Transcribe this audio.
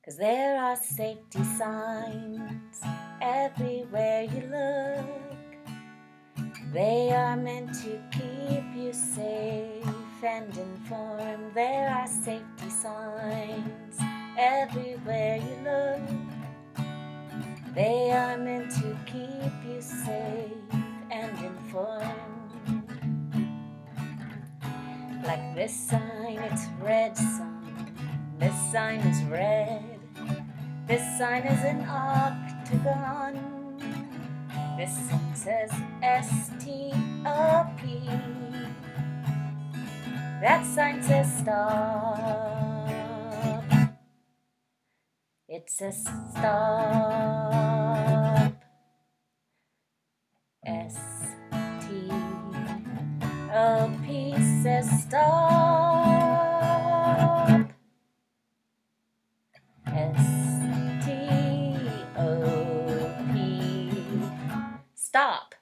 'Cause there are safety signs everywhere you look. They are meant to keep you safe and informed. There are safety signs everywhere you look. They are meant to keep you safe and informed. Like this sign, it's red sign. This sign is red. This sign is an octagon. This sign says STOP. That sign says stop. It says stop. STOP says stop. STOP. Stop.